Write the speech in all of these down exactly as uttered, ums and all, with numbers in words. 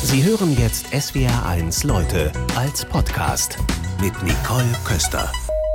Sie hören jetzt S W R eins Leute als Podcast mit Nicole Köster.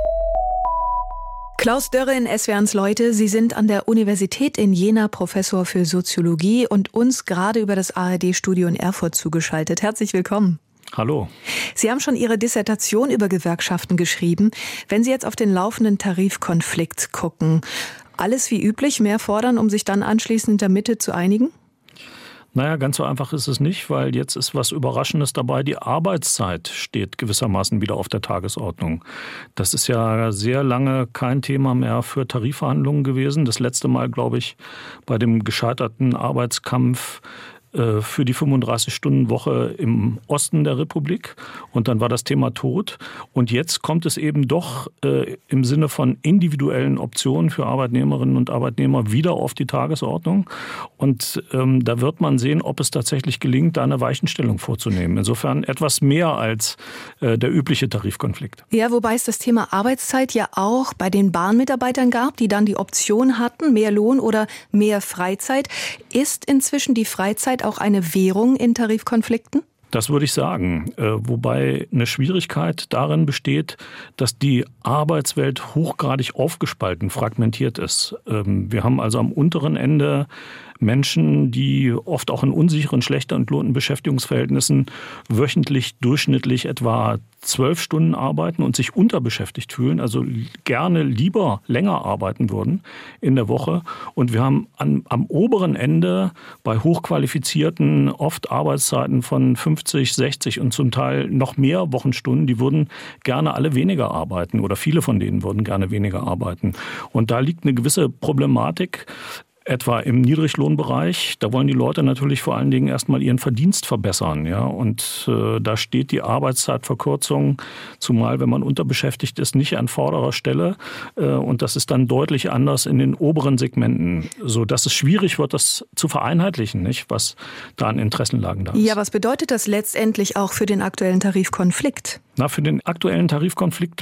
Klaus Dörre in S W R eins Leute. Sie sind an der Universität in Jena Professor für Soziologie und uns gerade über das A R D-Studio in Erfurt zugeschaltet. Herzlich willkommen. Hallo. Sie haben schon Ihre Dissertation über Gewerkschaften geschrieben. Wenn Sie jetzt auf den laufenden Tarifkonflikt gucken, alles wie üblich, mehr fordern, um sich dann anschließend in der Mitte zu einigen? Naja, ganz so einfach ist es nicht, weil jetzt ist was Überraschendes dabei. Die Arbeitszeit steht gewissermaßen wieder auf der Tagesordnung. Das ist ja sehr lange kein Thema mehr für Tarifverhandlungen gewesen. Das letzte Mal, glaube ich, bei dem gescheiterten Arbeitskampf für die fünfunddreißig-Stunden-Woche im Osten der Republik. Und dann war das Thema tot. Und jetzt kommt es eben doch äh, im Sinne von individuellen Optionen für Arbeitnehmerinnen und Arbeitnehmer wieder auf die Tagesordnung. Und ähm, da wird man sehen, ob es tatsächlich gelingt, da eine Weichenstellung vorzunehmen. Insofern etwas mehr als äh, der übliche Tarifkonflikt. Ja, wobei es das Thema Arbeitszeit ja auch bei den Bahnmitarbeitern gab, die dann die Option hatten, mehr Lohn oder mehr Freizeit. Ist inzwischen die Freizeit auch eine Währung in Tarifkonflikten? Das würde ich sagen, wobei eine Schwierigkeit darin besteht, dass die Arbeitswelt hochgradig aufgespalten, fragmentiert ist. Wir haben also am unteren Ende Menschen, die oft auch in unsicheren, schlechter entlohnten Beschäftigungsverhältnissen wöchentlich durchschnittlich etwa zwölf Stunden arbeiten und sich unterbeschäftigt fühlen, also gerne lieber länger arbeiten würden in der Woche. Und wir haben an, am oberen Ende bei hochqualifizierten oft Arbeitszeiten von fünfzig, sechzig und zum Teil noch mehr Wochenstunden, die würden gerne alle weniger arbeiten oder viele von denen würden gerne weniger arbeiten. Und da liegt eine gewisse Problematik, etwa im Niedriglohnbereich. Da wollen die Leute natürlich vor allen Dingen erstmal ihren Verdienst verbessern. Ja? Und äh, da steht die Arbeitszeitverkürzung, zumal wenn man unterbeschäftigt ist, nicht an vorderer Stelle. Äh, und das ist dann deutlich anders in den oberen Segmenten, sodass es schwierig wird, das zu vereinheitlichen, nicht? Was da an Interessenlagen da ist. Ja, was bedeutet das letztendlich auch für den aktuellen Tarifkonflikt? Na, für den aktuellen Tarifkonflikt,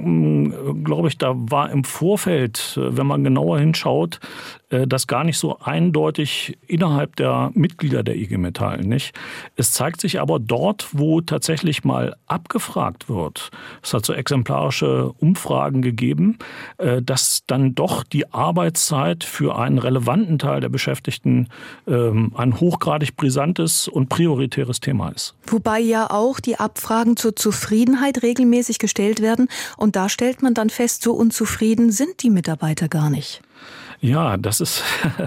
glaube ich, da war im Vorfeld, wenn man genauer hinschaut, das gar nicht so eindeutig innerhalb der Mitglieder der I G Metall, nicht? Es zeigt sich aber dort, wo tatsächlich mal abgefragt wird, es hat so exemplarische Umfragen gegeben, dass dann doch die Arbeitszeit für einen relevanten Teil der Beschäftigten ein hochgradig brisantes und prioritäres Thema ist. Wobei ja auch die Abfragen zur Zufriedenheit regelmäßig gestellt werden und da stellt man dann fest, so unzufrieden sind die Mitarbeiter gar nicht. Ja, das ist,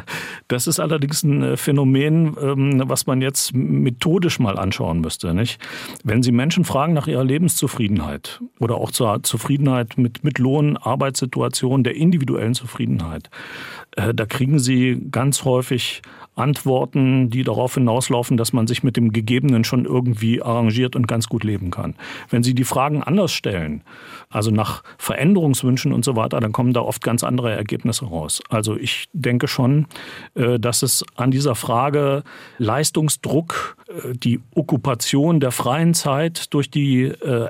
das ist allerdings ein Phänomen, was man jetzt methodisch mal anschauen müsste, nicht? Wenn Sie Menschen fragen nach ihrer Lebenszufriedenheit oder auch zur Zufriedenheit mit, mit Lohn, Arbeitssituation, der individuellen Zufriedenheit, da kriegen Sie ganz häufig Antworten, die darauf hinauslaufen, dass man sich mit dem Gegebenen schon irgendwie arrangiert und ganz gut leben kann. Wenn Sie die Fragen anders stellen, also nach Veränderungswünschen und so weiter, dann kommen da oft ganz andere Ergebnisse raus. Also ich denke schon, dass es an dieser Frage Leistungsdruck, die Okkupation der freien Zeit durch die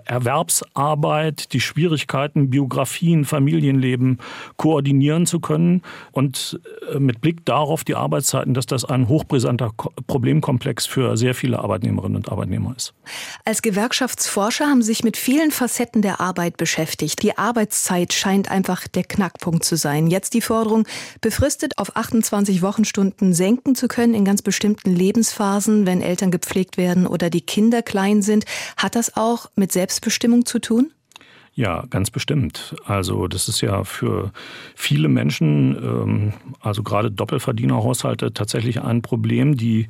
Erwerbsarbeit, die Schwierigkeiten, Biografien, Familienleben koordinieren zu können und mit Blick darauf die Arbeitszeiten, dass das ein hochbrisanter Problemkomplex für sehr viele Arbeitnehmerinnen und Arbeitnehmer ist. Als Gewerkschaftsforscher haben Sie sich mit vielen Facetten der Arbeit beschäftigt. Die Arbeitszeit scheint einfach der Knackpunkt zu sein. Jetzt die Forderung, befristet auf achtundzwanzig Wochenstunden senken zu können in ganz bestimmten Lebensphasen, wenn Eltern gepflegt werden oder die Kinder klein sind. Hat das auch mit Selbstbestimmung zu tun? Ja, ganz bestimmt. Also das ist ja für viele Menschen, also gerade Doppelverdienerhaushalte, tatsächlich ein Problem, die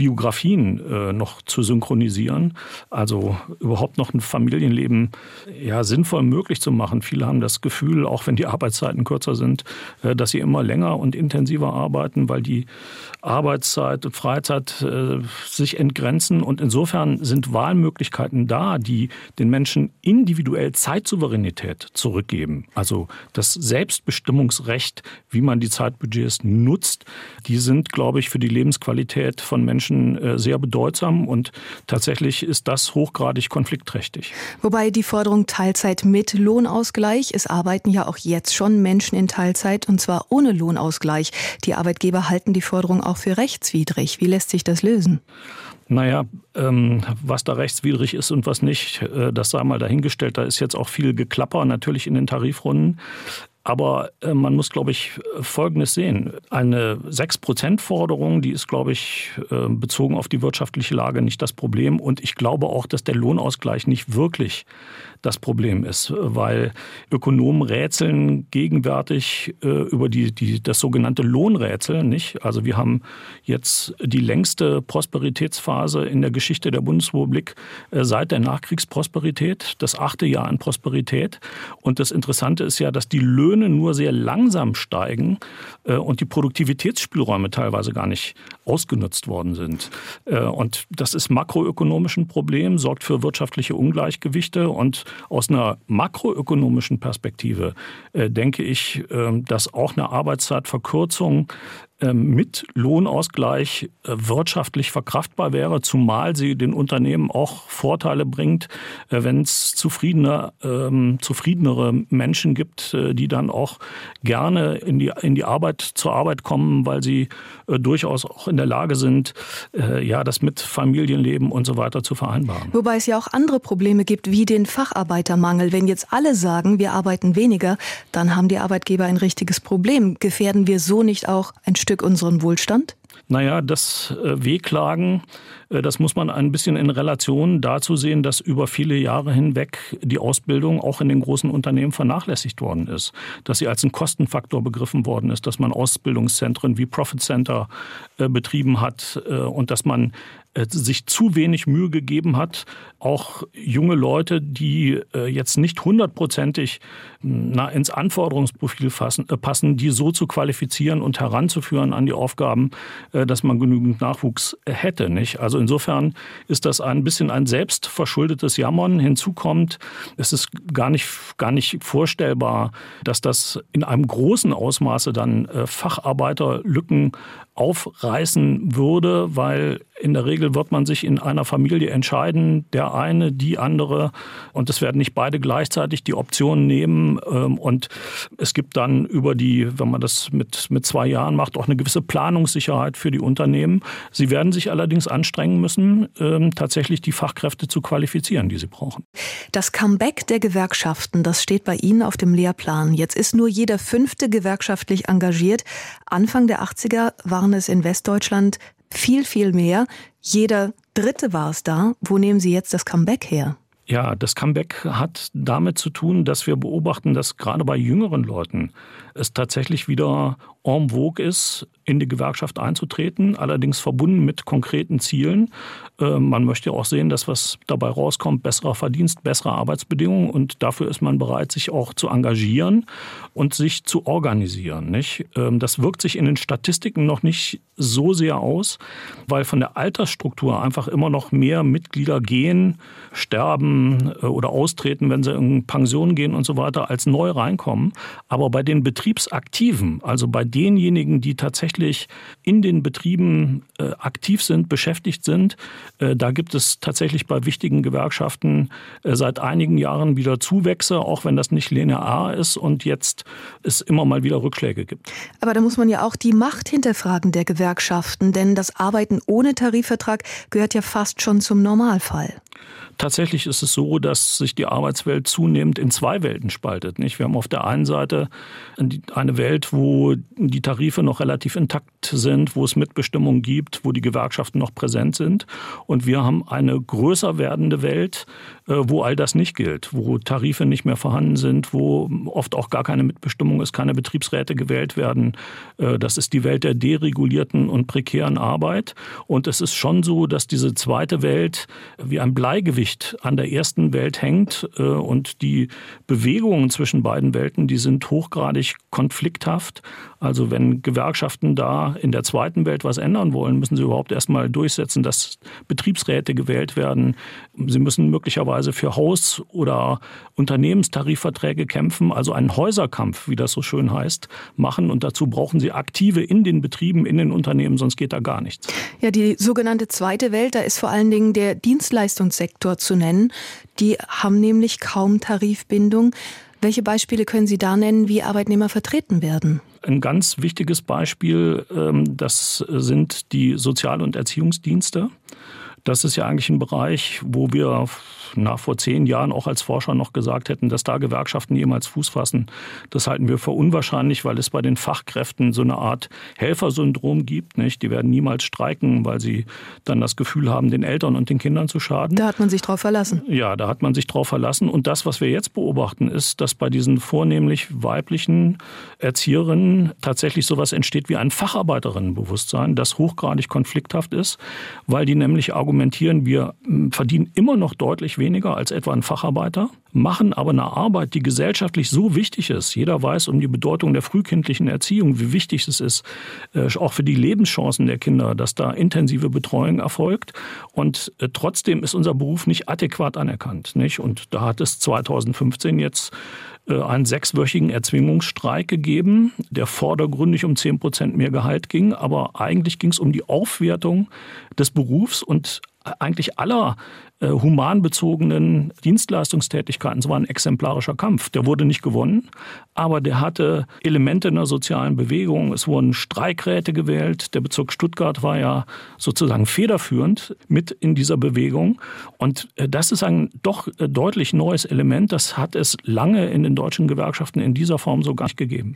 Biografien noch zu synchronisieren. Also überhaupt noch ein Familienleben ja sinnvoll möglich zu machen. Viele haben das Gefühl, auch wenn die Arbeitszeiten kürzer sind, dass sie immer länger und intensiver arbeiten, weil die Arbeitszeit und Freizeit sich entgrenzen. Und insofern sind Wahlmöglichkeiten da, die den Menschen individuell Zeit zu Souveränität zurückgeben. Also das Selbstbestimmungsrecht, wie man die Zeitbudgets nutzt, die sind, glaube ich, für die Lebensqualität von Menschen sehr bedeutsam und tatsächlich ist das hochgradig konfliktträchtig. Wobei die Forderung Teilzeit mit Lohnausgleich, es arbeiten ja auch jetzt schon Menschen in Teilzeit und zwar ohne Lohnausgleich. Die Arbeitgeber halten die Forderung auch für rechtswidrig. Wie lässt sich das lösen? Naja, ähm, was da rechtswidrig ist und was nicht, äh, das sei mal dahingestellt. Da ist jetzt auch viel Geklapper natürlich in den Tarifrunden. Aber äh, man muss, glaube ich, Folgendes sehen. Eine sechs Prozent Forderung, die ist, glaube ich, äh, bezogen auf die wirtschaftliche Lage nicht das Problem. Und ich glaube auch, dass der Lohnausgleich nicht wirklich das Problem ist, weil Ökonomen rätseln gegenwärtig äh, über die, die, das sogenannte Lohnrätsel, nicht? Also wir haben jetzt die längste Prosperitätsphase in der Geschichte der Bundesrepublik äh, seit der Nachkriegsprosperität, das achte Jahr an Prosperität. Und das Interessante ist ja, dass die Löhne nur sehr langsam steigen äh, und die Produktivitätsspielräume teilweise gar nicht ausgenutzt worden sind. Äh, und das ist makroökonomisch ein Problem, sorgt für wirtschaftliche Ungleichgewichte. Und aus einer makroökonomischen Perspektive äh, denke ich, äh, dass auch eine Arbeitszeitverkürzung mit Lohnausgleich wirtschaftlich verkraftbar wäre, zumal sie den Unternehmen auch Vorteile bringt, wenn es zufriedene, ähm, zufriedenere Menschen gibt, die dann auch gerne in die, in die Arbeit, zur Arbeit kommen, weil sie äh, durchaus auch in der Lage sind, äh, ja, das mit Familienleben und so weiter zu vereinbaren. Wobei es ja auch andere Probleme gibt, wie den Facharbeitermangel. Wenn jetzt alle sagen, wir arbeiten weniger, dann haben die Arbeitgeber ein richtiges Problem. Gefährden wir so nicht auch ein Stück unseren Wohlstand? Naja, das äh, Wehklagen, äh, das muss man ein bisschen in Relation dazu sehen, dass über viele Jahre hinweg die Ausbildung auch in den großen Unternehmen vernachlässigt worden ist. Dass sie als ein Kostenfaktor begriffen worden ist, dass man Ausbildungszentren wie Profit Center äh, betrieben hat äh, und dass man sich zu wenig Mühe gegeben hat, auch junge Leute, die jetzt nicht hundertprozentig na, ins Anforderungsprofil fassen, äh, passen, die so zu qualifizieren und heranzuführen an die Aufgaben, äh, dass man genügend Nachwuchs hätte. Nicht? Also insofern ist das ein bisschen ein selbstverschuldetes Jammern. Hinzu kommt, es ist gar nicht, gar nicht vorstellbar, dass das in einem großen Ausmaße dann äh, Facharbeiterlücken aufreißen würde, weil in der Regel wird man sich in einer Familie entscheiden, der eine, die andere, und es werden nicht beide gleichzeitig die Optionen nehmen. Und es gibt dann über die, wenn man das mit, mit zwei Jahren macht, auch eine gewisse Planungssicherheit für die Unternehmen. Sie werden sich allerdings anstrengen müssen, tatsächlich die Fachkräfte zu qualifizieren, die sie brauchen. Das Comeback der Gewerkschaften, das steht bei Ihnen auf dem Lehrplan. Jetzt ist nur jeder Fünfte gewerkschaftlich engagiert. Anfang der achtziger waren es in Westdeutschland viel, viel mehr. Jeder Dritte war es da. Wo nehmen Sie jetzt das Comeback her? Ja, das Comeback hat damit zu tun, dass wir beobachten, dass gerade bei jüngeren Leuten es tatsächlich wieder en vogue ist, in die Gewerkschaft einzutreten, allerdings verbunden mit konkreten Zielen. Äh, man möchte auch sehen, dass was dabei rauskommt, besserer Verdienst, bessere Arbeitsbedingungen, und dafür ist man bereit, sich auch zu engagieren und sich zu organisieren. Nicht? Ähm, das wirkt sich in den Statistiken noch nicht so sehr aus, weil von der Altersstruktur einfach immer noch mehr Mitglieder gehen, sterben äh, oder austreten, wenn sie in Pension gehen und so weiter, als neu reinkommen. Aber bei den Betriebsaktiven, also bei denjenigen, die tatsächlich in den Betrieben äh, aktiv sind, beschäftigt sind, äh, da gibt es tatsächlich bei wichtigen Gewerkschaften äh, seit einigen Jahren wieder Zuwächse, auch wenn das nicht linear ist und jetzt es immer mal wieder Rückschläge gibt. Aber da muss man ja auch die Macht hinterfragen der Gewerkschaften, denn das Arbeiten ohne Tarifvertrag gehört ja fast schon zum Normalfall. Tatsächlich ist es so, dass sich die Arbeitswelt zunehmend in zwei Welten spaltet. Nicht? Wir haben auf der einen Seite eine Welt, wo die Tarife noch relativ intakt sind, wo es Mitbestimmung gibt, wo die Gewerkschaften noch präsent sind. Und wir haben eine größer werdende Welt, wo all das nicht gilt, wo Tarife nicht mehr vorhanden sind, wo oft auch gar keine Mitbestimmung ist, keine Betriebsräte gewählt werden. Das ist die Welt der deregulierten und prekären Arbeit. Und es ist schon so, dass diese zweite Welt wie ein Bleigewicht an der ersten Welt hängt, und die Bewegungen zwischen beiden Welten, die sind hochgradig konflikthaft. Also wenn Gewerkschaften da in der zweiten Welt was ändern wollen, müssen sie überhaupt erstmal durchsetzen, dass Betriebsräte gewählt werden. Sie müssen möglicherweise für Haus- oder Unternehmenstarifverträge kämpfen, also einen Häuserkampf, wie das so schön heißt, machen. Und dazu brauchen sie Aktive in den Betrieben, in den Unternehmen, sonst geht da gar nichts. Ja, die sogenannte zweite Welt, da ist vor allen Dingen der Dienstleistungssektor zu nennen. Die haben nämlich kaum Tarifbindung. Welche Beispiele können Sie da nennen, wie Arbeitnehmer vertreten werden? Ein ganz wichtiges Beispiel, das sind die Sozial- und Erziehungsdienste. Das ist ja eigentlich ein Bereich, wo wir na, vor zehn Jahren auch als Forscher noch gesagt hätten, dass da Gewerkschaften jemals Fuß fassen. Das halten wir für unwahrscheinlich, weil es bei den Fachkräften so eine Art Helfersyndrom gibt. Nicht? Die werden niemals streiken, weil sie dann das Gefühl haben, den Eltern und den Kindern zu schaden. Da hat man sich drauf verlassen. Ja, da hat man sich drauf verlassen. Und das, was wir jetzt beobachten, ist, dass bei diesen vornehmlich weiblichen Erzieherinnen tatsächlich sowas entsteht wie ein Facharbeiterinnenbewusstsein, das hochgradig konflikthaft ist, weil die nämlich argumentieren, wir verdienen immer noch deutlich weniger als etwa ein Facharbeiter, machen aber eine Arbeit, die gesellschaftlich so wichtig ist. Jeder weiß um die Bedeutung der frühkindlichen Erziehung, wie wichtig es ist, auch für die Lebenschancen der Kinder, dass da intensive Betreuung erfolgt. Und trotzdem ist unser Beruf nicht adäquat anerkannt. Nicht? Und da hat es zweitausendfünfzehn jetzt einen sechswöchigen Erzwingungsstreik gegeben, der vordergründig um zehn Prozent mehr Gehalt ging. Aber eigentlich ging es um die Aufwertung des Berufs und eigentlich aller äh, humanbezogenen Dienstleistungstätigkeiten. Es war ein exemplarischer Kampf. Der wurde nicht gewonnen, aber der hatte Elemente einer sozialen Bewegung. Es wurden Streikräte gewählt. Der Bezirk Stuttgart war ja sozusagen federführend mit in dieser Bewegung. Und äh, das ist ein doch äh, deutlich neues Element. Das hat es lange in den deutschen Gewerkschaften in dieser Form so gar nicht gegeben.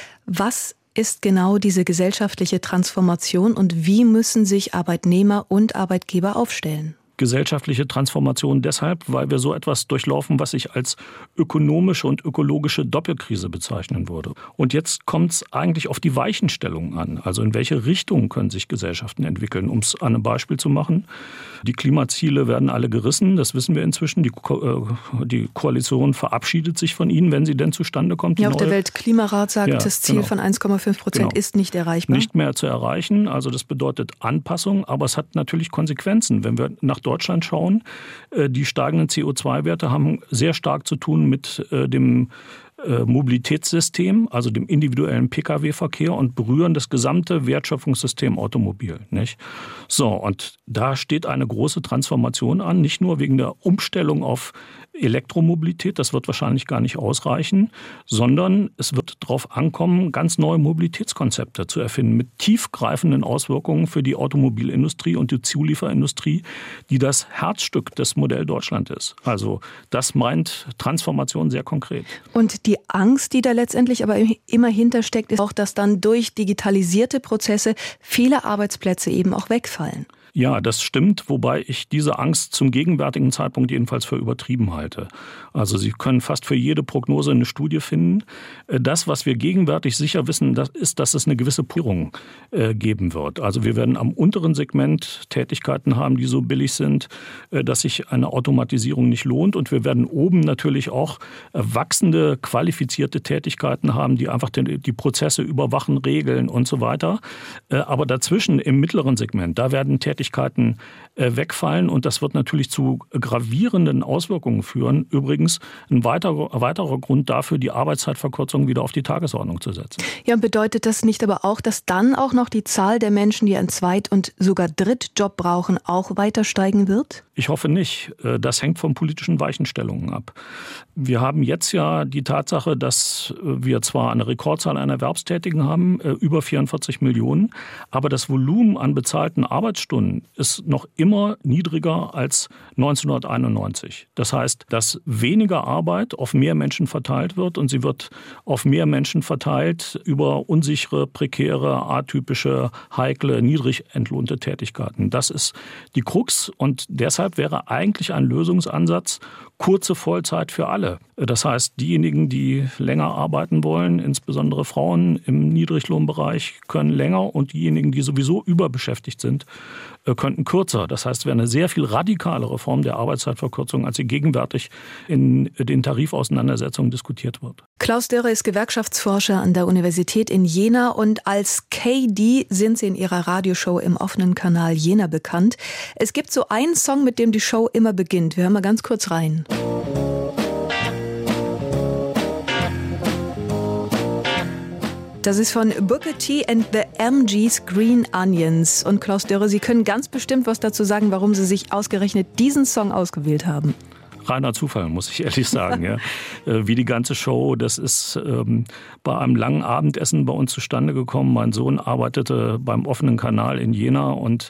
Was ist genau diese gesellschaftliche Transformation und wie müssen sich Arbeitnehmer und Arbeitgeber aufstellen? Gesellschaftliche Transformation deshalb, weil wir so etwas durchlaufen, was ich als ökonomische und ökologische Doppelkrise bezeichnen würde. Und jetzt kommt es eigentlich auf die Weichenstellung an. Also in welche Richtung können sich Gesellschaften entwickeln? Um es an einem Beispiel zu machen. Die Klimaziele werden alle gerissen, das wissen wir inzwischen. Die, Ko- äh, die Koalition verabschiedet sich von ihnen, wenn sie denn zustande kommt. Ja, auch der Weltklimarat sagt, ja, das Ziel genau. von eins Komma fünf Prozent genau. ist nicht erreichbar. Nicht mehr zu erreichen. Also das bedeutet Anpassung, aber es hat natürlich Konsequenzen. Wenn wir nach Deutschland schauen, die steigenden C O zwei Werte haben sehr stark zu tun mit dem Mobilitätssystem, also dem individuellen Pkw-Verkehr und berühren das gesamte Wertschöpfungssystem Automobil. Nicht? So, und da steht eine große Transformation an, nicht nur wegen der Umstellung auf Elektromobilität, das wird wahrscheinlich gar nicht ausreichen, sondern es wird darauf ankommen, ganz neue Mobilitätskonzepte zu erfinden mit tiefgreifenden Auswirkungen für die Automobilindustrie und die Zulieferindustrie, die das Herzstück des Modell Deutschland ist. Also das meint Transformation sehr konkret. Und die Angst, die da letztendlich aber immer hintersteckt, ist auch, dass dann durch digitalisierte Prozesse viele Arbeitsplätze eben auch wegfallen. Ja, das stimmt, wobei ich diese Angst zum gegenwärtigen Zeitpunkt jedenfalls für übertrieben halte. Also Sie können fast für jede Prognose eine Studie finden. Das, was wir gegenwärtig sicher wissen, das ist, dass es eine gewisse Purung äh, geben wird. Also wir werden am unteren Segment Tätigkeiten haben, die so billig sind, äh, dass sich eine Automatisierung nicht lohnt. Und wir werden oben natürlich auch äh, wachsende, qualifizierte Tätigkeiten haben, die einfach die, die Prozesse überwachen, regeln und so weiter. Äh, aber dazwischen im mittleren Segment, da werden Tätigkeiten Tätigkeiten wegfallen und das wird natürlich zu gravierenden Auswirkungen führen. Übrigens ein weiterer, ein weiterer Grund dafür, die Arbeitszeitverkürzung wieder auf die Tagesordnung zu setzen. Ja, und bedeutet das nicht aber auch, dass dann auch noch die Zahl der Menschen, die einen Zweit- und sogar Drittjob brauchen, auch weiter steigen wird? Ich hoffe nicht. Das hängt von politischen Weichenstellungen ab. Wir haben jetzt ja die Tatsache, dass wir zwar eine Rekordzahl an Erwerbstätigen haben, über vierundvierzig Millionen, aber das Volumen an bezahlten Arbeitsstunden ist noch immer niedriger als neunzehnhunderteinundneunzig. Das heißt, dass weniger Arbeit auf mehr Menschen verteilt wird und sie wird auf mehr Menschen verteilt über unsichere, prekäre, atypische, heikle, niedrig entlohnte Tätigkeiten. Das ist die Krux und deshalb wäre eigentlich ein Lösungsansatz kurze Vollzeit für alle. Das heißt, diejenigen, die länger arbeiten wollen, insbesondere Frauen im Niedriglohnbereich, können länger und diejenigen, die sowieso überbeschäftigt sind, könnten kürzer. Das heißt, es wäre eine sehr viel radikalere Form der Arbeitszeitverkürzung, als sie gegenwärtig in den Tarifauseinandersetzungen diskutiert wird. Klaus Dörre ist Gewerkschaftsforscher an der Universität in Jena und als K D sind Sie in Ihrer Radioshow im offenen Kanal Jena bekannt. Es gibt so einen Song, mit dem die Show immer beginnt. Wir hören mal ganz kurz rein. Das ist von Booker T and the M Gs Green Onions. Und Klaus Dörre, Sie können ganz bestimmt was dazu sagen, warum Sie sich ausgerechnet diesen Song ausgewählt haben. Reiner Zufall, muss ich ehrlich sagen. Ja. Wie die ganze Show, das ist ähm, bei einem langen Abendessen bei uns zustande gekommen. Mein Sohn arbeitete beim offenen Kanal in Jena und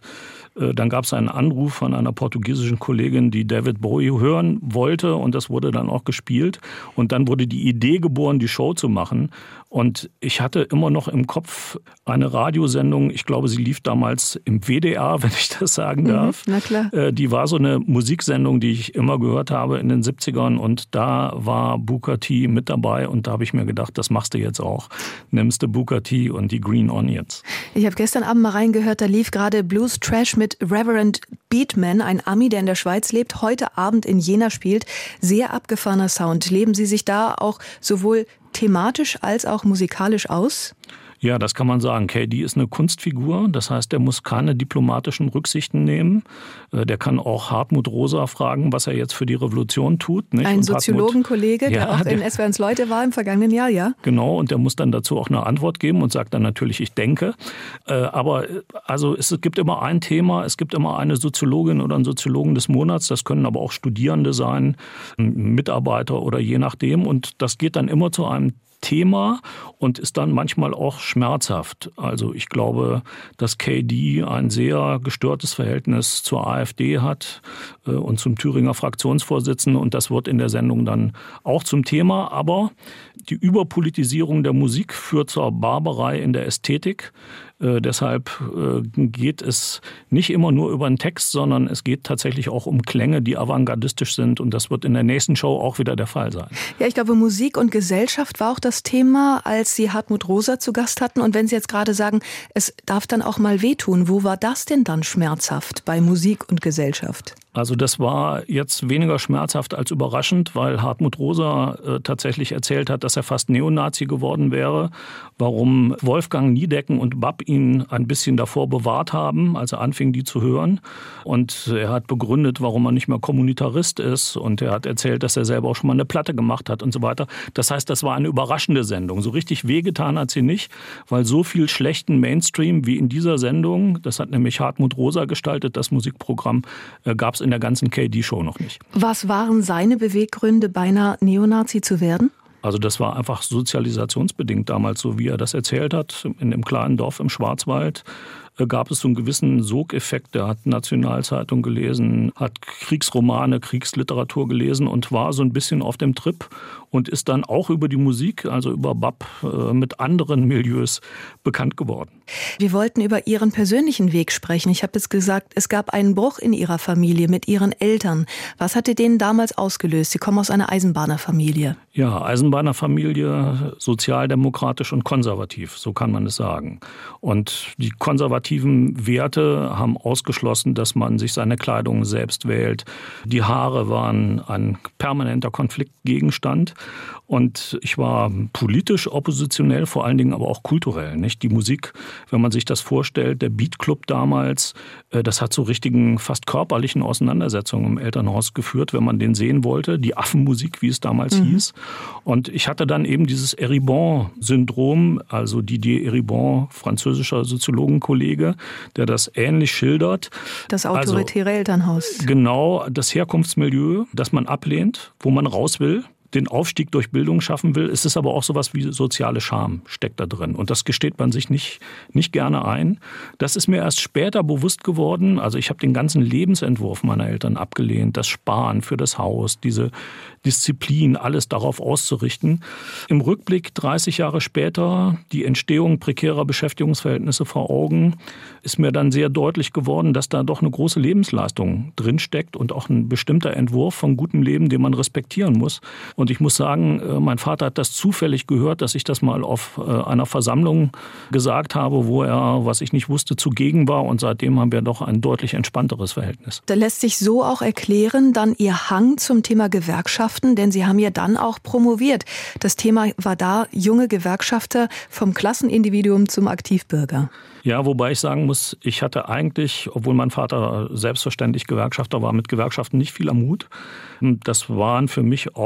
Dann gab es einen Anruf von einer portugiesischen Kollegin, die David Bowie hören wollte und das wurde dann auch gespielt. Und dann wurde die Idee geboren, die Show zu machen. Und ich hatte immer noch im Kopf eine Radiosendung, ich glaube, sie lief damals im W D R, wenn ich das sagen darf. Mhm, na klar. Die war so eine Musiksendung, die ich immer gehört habe in den siebzigern und da war Booker T mit dabei und da habe ich mir gedacht, das machst du jetzt auch. Nimmst du Booker T und die Green Onions. Ich habe gestern Abend mal reingehört, da lief gerade Blues Trash mit Reverend Beatman, ein Ami, der in der Schweiz lebt, heute Abend in Jena spielt. Sehr abgefahrener Sound. Leben Sie sich da auch sowohl thematisch als auch musikalisch aus? Ja, das kann man sagen. K D ist eine Kunstfigur, das heißt, der muss keine diplomatischen Rücksichten nehmen. Der kann auch Hartmut Rosa fragen, was er jetzt für die Revolution tut. Nicht? Ein Soziologenkollege, der ja, auch in der, S W R eins Leute war im vergangenen Jahr, ja? Genau, und der muss dann dazu auch eine Antwort geben und sagt dann natürlich, ich denke. Aber also es gibt immer ein Thema, es gibt immer eine Soziologin oder einen Soziologen des Monats, das können aber auch Studierende sein, Mitarbeiter oder je nachdem. Und das geht dann immer zu einem Thema und ist dann manchmal auch schmerzhaft. Also ich glaube, dass K D ein sehr gestörtes Verhältnis zur AfD hat und zum Thüringer Fraktionsvorsitzenden und das wird in der Sendung dann auch zum Thema. Aber die Überpolitisierung der Musik führt zur Barbarei in der Ästhetik. Äh, deshalb äh, geht es nicht immer nur über den Text, sondern es geht tatsächlich auch um Klänge, die avantgardistisch sind. Und das wird in der nächsten Show auch wieder der Fall sein. Ja, ich glaube, Musik und Gesellschaft war auch das Thema, als Sie Hartmut Rosa zu Gast hatten. Und wenn Sie jetzt gerade sagen, es darf dann auch mal wehtun, wo war das denn dann schmerzhaft bei Musik und Gesellschaft? Also das war jetzt weniger schmerzhaft als überraschend, weil Hartmut Rosa äh, tatsächlich erzählt hat, dass er fast Neonazi geworden wäre. Warum Wolfgang Niedecken und Bab ihn ein bisschen davor bewahrt haben, als er anfing, die zu hören. Und er hat begründet, warum er nicht mehr Kommunitarist ist. Und er hat erzählt, dass er selber auch schon mal eine Platte gemacht hat und so weiter. Das heißt, das war eine überraschende Sendung. So richtig wehgetan hat sie nicht, weil so viel schlechten Mainstream wie in dieser Sendung, das hat nämlich Hartmut Rosa gestaltet, das Musikprogramm, äh, gab es in der ganzen K D-Show noch nicht. Was waren seine Beweggründe, beinahe Neonazi zu werden? Also das war einfach sozialisationsbedingt damals, so wie er das erzählt hat. In einem kleinen Dorf im Schwarzwald gab es so einen gewissen Sogeffekt. Er hat Nationalzeitung gelesen, hat Kriegsromane, Kriegsliteratur gelesen und war so ein bisschen auf dem Trip und ist dann auch über die Musik, also über Bab, mit anderen Milieus bekannt geworden. Wir wollten über Ihren persönlichen Weg sprechen. Ich habe jetzt gesagt, es gab einen Bruch in Ihrer Familie mit Ihren Eltern. Was hatte den damals ausgelöst? Sie kommen aus einer Eisenbahnerfamilie. Ja, Eisenbahnerfamilie, sozialdemokratisch und konservativ, so kann man es sagen. Und die konservativen Werte haben ausgeschlossen, dass man sich seine Kleidung selbst wählt. Die Haare waren ein permanenter Konfliktgegenstand. Und ich war politisch oppositionell, vor allen Dingen aber auch kulturell. Nicht? Die Musik, wenn man sich das vorstellt, der Beatclub damals, das hat zu richtigen, fast körperlichen Auseinandersetzungen im Elternhaus geführt, wenn man den sehen wollte. Die Affenmusik, wie es damals mhm. hieß. Und ich hatte dann eben dieses Eribon-Syndrom, also Didier Eribon, französischer Soziologenkollege, der das ähnlich schildert. Das autoritäre also, Elternhaus. Genau, das Herkunftsmilieu, das man ablehnt, wo man raus will. Den Aufstieg durch Bildung schaffen will. Es ist aber auch sowas wie soziale Scham steckt da drin. Und das gesteht man sich nicht, nicht gerne ein. Das ist mir erst später bewusst geworden. Also ich habe den ganzen Lebensentwurf meiner Eltern abgelehnt. Das Sparen für das Haus, diese Disziplin, alles darauf auszurichten. Im Rückblick dreißig Jahre später, die Entstehung prekärer Beschäftigungsverhältnisse vor Augen, ist mir dann sehr deutlich geworden, dass da doch eine große Lebensleistung drinsteckt und auch ein bestimmter Entwurf von gutem Leben, den man respektieren muss. Und ich muss sagen, mein Vater hat das zufällig gehört, dass ich das mal auf einer Versammlung gesagt habe, wo er, was ich nicht wusste, zugegen war. Und seitdem haben wir doch ein deutlich entspannteres Verhältnis. Da lässt sich so auch erklären, dann Ihr Hang zum Thema Gewerkschaften, denn Sie haben ja dann auch promoviert. Das Thema war da junge Gewerkschafter vom Klassenindividuum zum Aktivbürger. Ja, wobei ich sagen muss, ich hatte eigentlich, obwohl mein Vater selbstverständlich Gewerkschafter war, mit Gewerkschaften nicht viel am Hut. Das waren für mich auch eher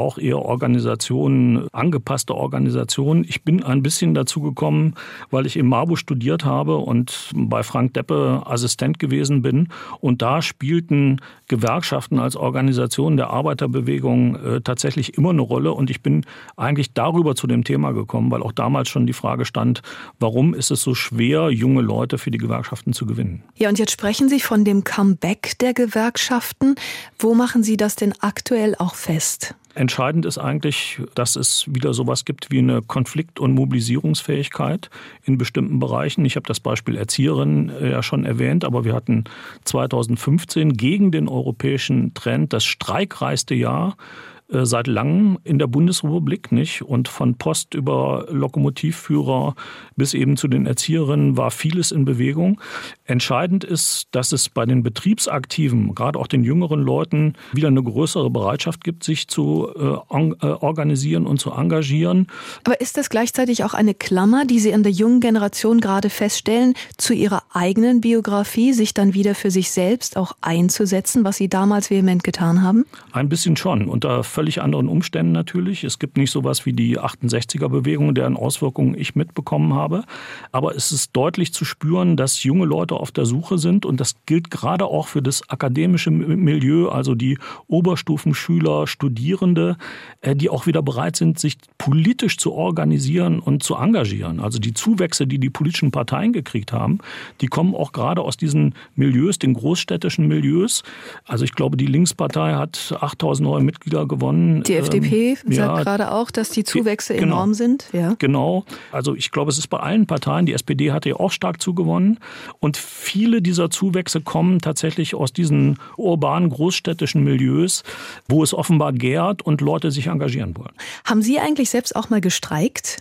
Organisation, angepasste Organisation. Ich bin ein bisschen dazu gekommen, weil ich im Marburg studiert habe und bei Frank Deppe Assistent gewesen bin. Und da spielten Gewerkschaften als Organisation der Arbeiterbewegung äh, tatsächlich immer eine Rolle. Und ich bin eigentlich darüber zu dem Thema gekommen, weil auch damals schon die Frage stand, warum ist es so schwer, junge Leute für die Gewerkschaften zu gewinnen? Ja, und jetzt sprechen Sie von dem Comeback der Gewerkschaften. Wo machen Sie das denn aktuell auch fest? Entscheidend ist eigentlich, dass es wieder sowas gibt wie eine Konflikt- und Mobilisierungsfähigkeit in bestimmten Bereichen. Ich habe das Beispiel Erzieherin ja schon erwähnt, aber wir hatten zweitausendfünfzehn gegen den europäischen Trend das streikreichste Jahr seit langem in der Bundesrepublik, nicht? Und von Post über Lokomotivführer bis eben zu den Erzieherinnen war vieles in Bewegung. Entscheidend ist, dass es bei den Betriebsaktiven, gerade auch den jüngeren Leuten, wieder eine größere Bereitschaft gibt, sich zu äh, organisieren und zu engagieren. Aber ist das gleichzeitig auch eine Klammer, die Sie in der jungen Generation gerade feststellen, zu ihrer eigenen Biografie, sich dann wieder für sich selbst auch einzusetzen, was Sie damals vehement getan haben? Ein bisschen schon. Unter völlig anderen Umständen natürlich. Es gibt nicht sowas wie die achtundsechziger-Bewegung, deren Auswirkungen ich mitbekommen habe. Aber es ist deutlich zu spüren, dass junge Leute auf der Suche sind. Und das gilt gerade auch für das akademische Milieu, also die Oberstufenschüler, Studierende, die auch wieder bereit sind, sich politisch zu organisieren und zu engagieren. Also die Zuwächse, die die politischen Parteien gekriegt haben, die kommen auch gerade aus diesen Milieus, den großstädtischen Milieus. Also ich glaube, die Linkspartei hat achttausend neue Mitglieder gewonnen. Die F D P ähm, sagt ja, gerade auch, dass die Zuwächse die, genau, enorm sind. Ja. Genau. Also ich glaube, es ist bei allen Parteien. Die S P D hatte ja auch stark zugewonnen. Und viele dieser Zuwächse kommen tatsächlich aus diesen urbanen, großstädtischen Milieus, wo es offenbar gärt und Leute sich engagieren wollen. Haben Sie eigentlich selbst auch mal gestreikt?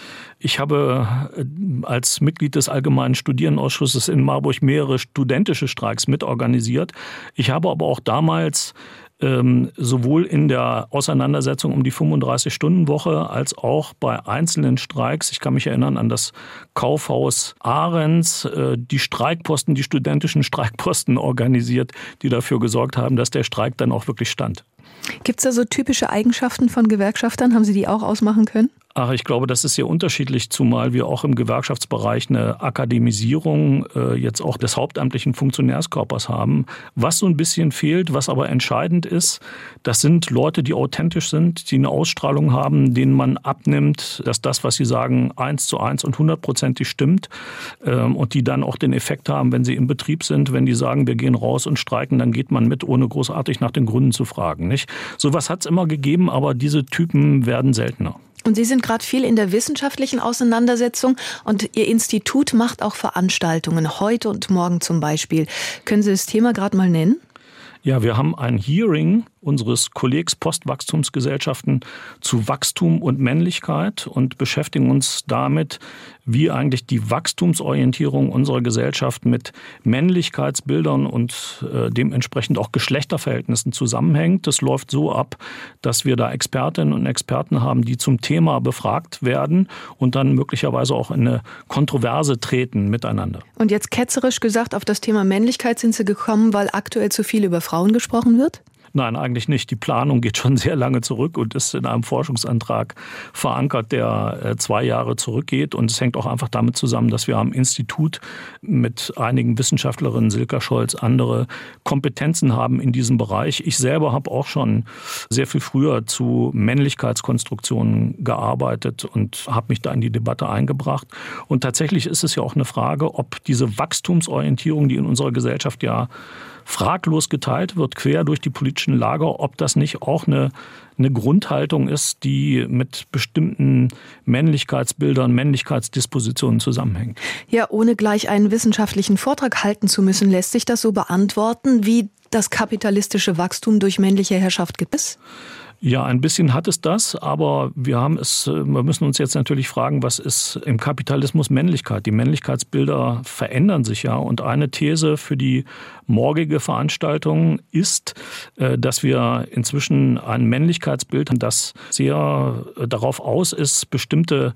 Ich habe als Mitglied des Allgemeinen Studierendenausschusses in Marburg mehrere studentische Streiks mitorganisiert. Ich habe aber auch damals ähm, sowohl in der Auseinandersetzung um die fünfunddreißig-Stunden-Woche als auch bei einzelnen Streiks, ich kann mich erinnern an das Kaufhaus Ahrens, äh, die Streikposten, die studentischen Streikposten organisiert, die dafür gesorgt haben, dass der Streik dann auch wirklich stand. Gibt es da so typische Eigenschaften von Gewerkschaftern? Haben Sie die auch ausmachen können? Ach, ich glaube, das ist sehr unterschiedlich, zumal wir auch im Gewerkschaftsbereich eine Akademisierung äh, jetzt auch des hauptamtlichen Funktionärskörpers haben. Was so ein bisschen fehlt, was aber entscheidend ist, das sind Leute, die authentisch sind, die eine Ausstrahlung haben, denen man abnimmt, dass das, was sie sagen, eins zu eins und hundertprozentig stimmt ähm, und die dann auch den Effekt haben, wenn sie im Betrieb sind, wenn die sagen, wir gehen raus und streiken, dann geht man mit, ohne großartig nach den Gründen zu fragen. Nicht? Sowas hat es immer gegeben, aber diese Typen werden seltener. Und Sie sind gerade viel in der wissenschaftlichen Auseinandersetzung und Ihr Institut macht auch Veranstaltungen, heute und morgen zum Beispiel. Können Sie das Thema gerade mal nennen? Ja, wir haben ein Hearing unseres Kollegs Postwachstumsgesellschaften zu Wachstum und Männlichkeit und beschäftigen uns damit, wie eigentlich die Wachstumsorientierung unserer Gesellschaft mit Männlichkeitsbildern und äh, dementsprechend auch Geschlechterverhältnissen zusammenhängt. Das läuft so ab, dass wir da Expertinnen und Experten haben, die zum Thema befragt werden und dann möglicherweise auch in eine Kontroverse treten miteinander. Und jetzt ketzerisch gesagt, auf das Thema Männlichkeit sind Sie gekommen, weil aktuell zu viel über Frauen gesprochen wird? Nein, eigentlich nicht. Die Planung geht schon sehr lange zurück und ist in einem Forschungsantrag verankert, der äh, zwei Jahre zurückgeht. Und es hängt auch einfach damit zusammen, dass wir am Institut mit einigen Wissenschaftlerinnen, Silka Scholz, andere Kompetenzen haben in diesem Bereich. Ich selber habe auch schon sehr viel früher zu Männlichkeitskonstruktionen gearbeitet und habe mich da in die Debatte eingebracht. Und tatsächlich ist es ja auch eine Frage, ob diese Wachstumsorientierung, die in unserer Gesellschaft ja fraglos geteilt wird, quer durch die politischen Lager, ob das nicht auch eine, eine Grundhaltung ist, die mit bestimmten Männlichkeitsbildern, Männlichkeitsdispositionen zusammenhängt. Ja, ohne gleich einen wissenschaftlichen Vortrag halten zu müssen, lässt sich das so beantworten, wie das kapitalistische Wachstum durch männliche Herrschaft gibt es? Ja, ein bisschen hat es das, aber wir haben es, wir müssen uns jetzt natürlich fragen, was ist im Kapitalismus Männlichkeit? Die Männlichkeitsbilder verändern sich ja und eine These für die morgige Veranstaltung ist, dass wir inzwischen ein Männlichkeitsbild haben, das sehr darauf aus ist, bestimmte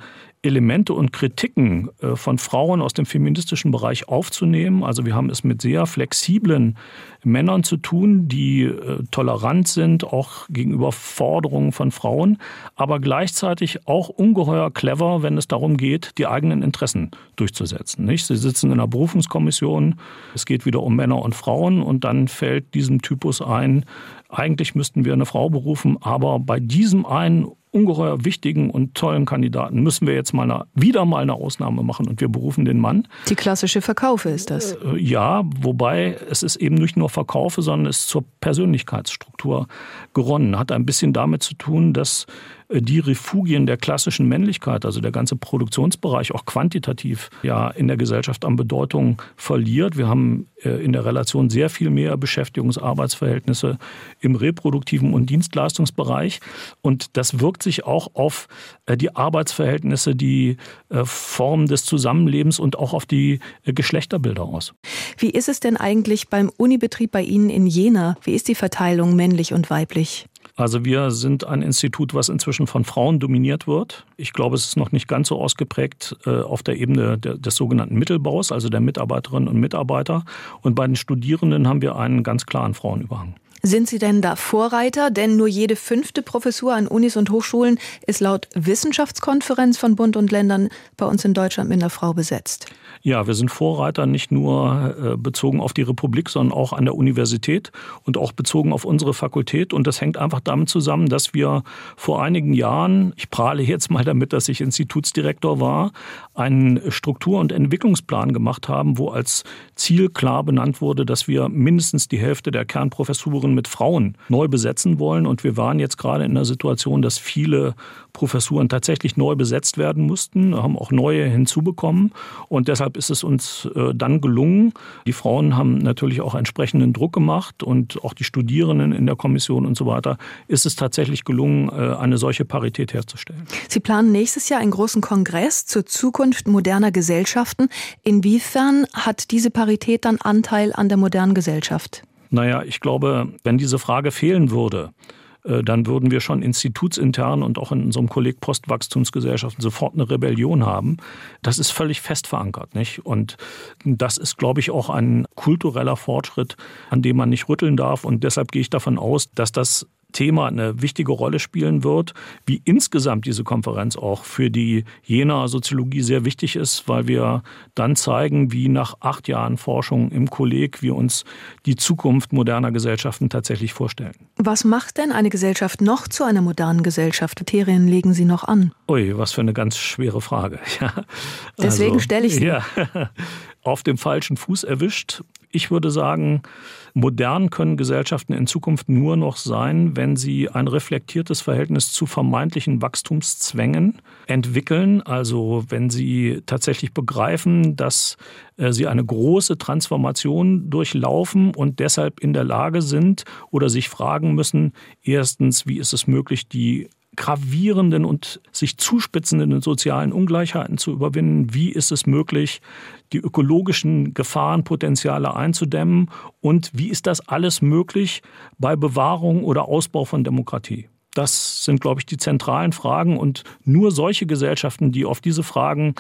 Elemente und Kritiken von Frauen aus dem feministischen Bereich aufzunehmen. Also wir haben es mit sehr flexiblen Männern zu tun, die tolerant sind, auch gegenüber Forderungen von Frauen, aber gleichzeitig auch ungeheuer clever, wenn es darum geht, die eigenen Interessen durchzusetzen. Nicht? Sie sitzen in einer Berufungskommission, es geht wieder um Männer und Frauen und dann fällt diesem Typus ein, eigentlich müssten wir eine Frau berufen, aber bei diesem einen ungeheuer wichtigen und tollen Kandidaten müssen wir jetzt mal eine, wieder mal eine Ausnahme machen und wir berufen den Mann. Die klassische Verkaufe ist das. Ja, wobei es ist eben nicht nur Verkaufe, sondern es ist zur Persönlichkeitsstruktur geronnen. Hat ein bisschen damit zu tun, dass die Refugien der klassischen Männlichkeit, also der ganze Produktionsbereich auch quantitativ ja in der Gesellschaft an Bedeutung verliert. Wir haben in der Relation sehr viel mehr Beschäftigungsarbeitsverhältnisse im reproduktiven und Dienstleistungsbereich und das wirkt sich auch auf die Arbeitsverhältnisse, die Formen des Zusammenlebens und auch auf die Geschlechterbilder aus. Wie ist es denn eigentlich beim Unibetrieb bei Ihnen in Jena? Wie ist die Verteilung männlich und weiblich? Also wir sind ein Institut, was inzwischen von Frauen dominiert wird. Ich glaube, es ist noch nicht ganz so ausgeprägt äh, auf der Ebene der, des sogenannten Mittelbaus, also der Mitarbeiterinnen und Mitarbeiter. Und bei den Studierenden haben wir einen ganz klaren Frauenüberhang. Sind Sie denn da Vorreiter? Denn nur jede fünfte Professur an Unis und Hochschulen ist laut Wissenschaftskonferenz von Bund und Ländern bei uns in Deutschland mit einer Frau besetzt. Ja, wir sind Vorreiter nicht nur bezogen auf die Republik, sondern auch an der Universität und auch bezogen auf unsere Fakultät. Und das hängt einfach damit zusammen, dass wir vor einigen Jahren, ich prahle jetzt mal damit, dass ich Institutsdirektor war, einen Struktur- und Entwicklungsplan gemacht haben, wo als Ziel klar benannt wurde, dass wir mindestens die Hälfte der Kernprofessuren mit Frauen neu besetzen wollen. Und wir waren jetzt gerade in der Situation, dass viele Professuren tatsächlich neu besetzt werden mussten, haben auch neue hinzubekommen. Und deshalb ist es uns dann gelungen. Die Frauen haben natürlich auch entsprechenden Druck gemacht und auch die Studierenden in der Kommission und so weiter, ist es tatsächlich gelungen, eine solche Parität herzustellen. Sie planen nächstes Jahr einen großen Kongress zur Zukunft moderner Gesellschaften. Inwiefern hat diese Parität dann Anteil an der modernen Gesellschaft? Naja, ich glaube, wenn diese Frage fehlen würde, dann würden wir schon institutsintern und auch in unserem Kolleg Postwachstumsgesellschaften sofort eine Rebellion haben. Das ist völlig fest verankert, nicht? Und das ist, glaube ich, auch ein kultureller Fortschritt, an dem man nicht rütteln darf. Und deshalb gehe ich davon aus, dass das Thema eine wichtige Rolle spielen wird, wie insgesamt diese Konferenz auch für die Jenaer Soziologie sehr wichtig ist, weil wir dann zeigen, wie nach acht Jahren Forschung im Kolleg wir uns die Zukunft moderner Gesellschaften tatsächlich vorstellen. Was macht denn eine Gesellschaft noch zu einer modernen Gesellschaft? Kriterien legen Sie noch an? Ui, was für eine ganz schwere Frage. Ja, Deswegen also, stelle ich sie. Ja, auf dem falschen Fuß erwischt. Ich würde sagen, modern können Gesellschaften in Zukunft nur noch sein, wenn sie ein reflektiertes Verhältnis zu vermeintlichen Wachstumszwängen entwickeln. Also wenn sie tatsächlich begreifen, dass sie eine große Transformation durchlaufen und deshalb in der Lage sind oder sich fragen müssen, erstens, wie ist es möglich, die gravierenden und sich zuspitzenden sozialen Ungleichheiten zu überwinden? Wie ist es möglich, die ökologischen Gefahrenpotenziale einzudämmen? Und wie ist das alles möglich bei Bewahrung oder Ausbau von Demokratie? Das sind, glaube ich, die zentralen Fragen. Und nur solche Gesellschaften, die auf diese Fragen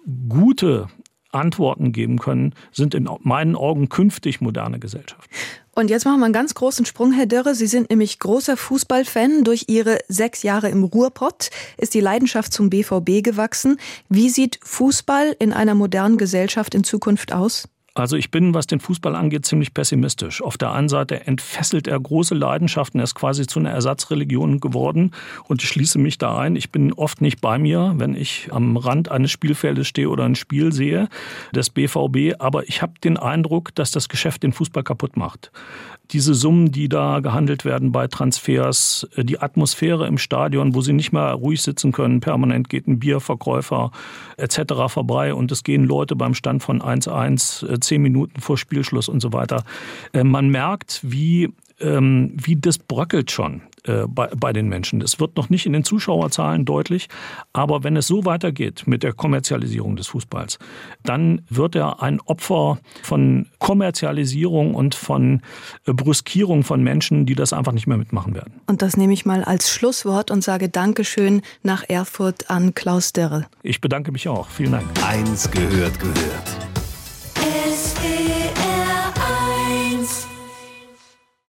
gute Antworten geben können, sind in meinen Augen künftig moderne Gesellschaften. Und jetzt machen wir einen ganz großen Sprung, Herr Dörre. Sie sind nämlich großer Fußballfan. Durch Ihre sechs Jahre im Ruhrpott ist die Leidenschaft zum B V B gewachsen. Wie sieht Fußball in einer modernen Gesellschaft in Zukunft aus? Also ich bin, was den Fußball angeht, ziemlich pessimistisch. Auf der einen Seite entfesselt er große Leidenschaften, er ist quasi zu einer Ersatzreligion geworden und ich schließe mich da ein. Ich bin oft nicht bei mir, wenn ich am Rand eines Spielfeldes stehe oder ein Spiel sehe des B V B, aber ich habe den Eindruck, dass das Geschäft den Fußball kaputt macht. Diese Summen, die da gehandelt werden bei Transfers, die Atmosphäre im Stadion, wo sie nicht mehr ruhig sitzen können, permanent geht ein Bierverkäufer et cetera vorbei und es gehen Leute beim Stand von eins eins, zehn Minuten vor Spielschluss und so weiter. Man merkt, wie, wie das bröckelt schon. äh, bei, bei den Menschen. Es wird noch nicht in den Zuschauerzahlen deutlich, aber wenn es so weitergeht mit der Kommerzialisierung des Fußballs, dann wird er ein Opfer von Kommerzialisierung und von äh, Brüskierung von Menschen, die das einfach nicht mehr mitmachen werden. Und das nehme ich mal als Schlusswort und sage Dankeschön nach Erfurt an Klaus Derre. Ich bedanke mich auch. Vielen Dank. Eins gehört gehört.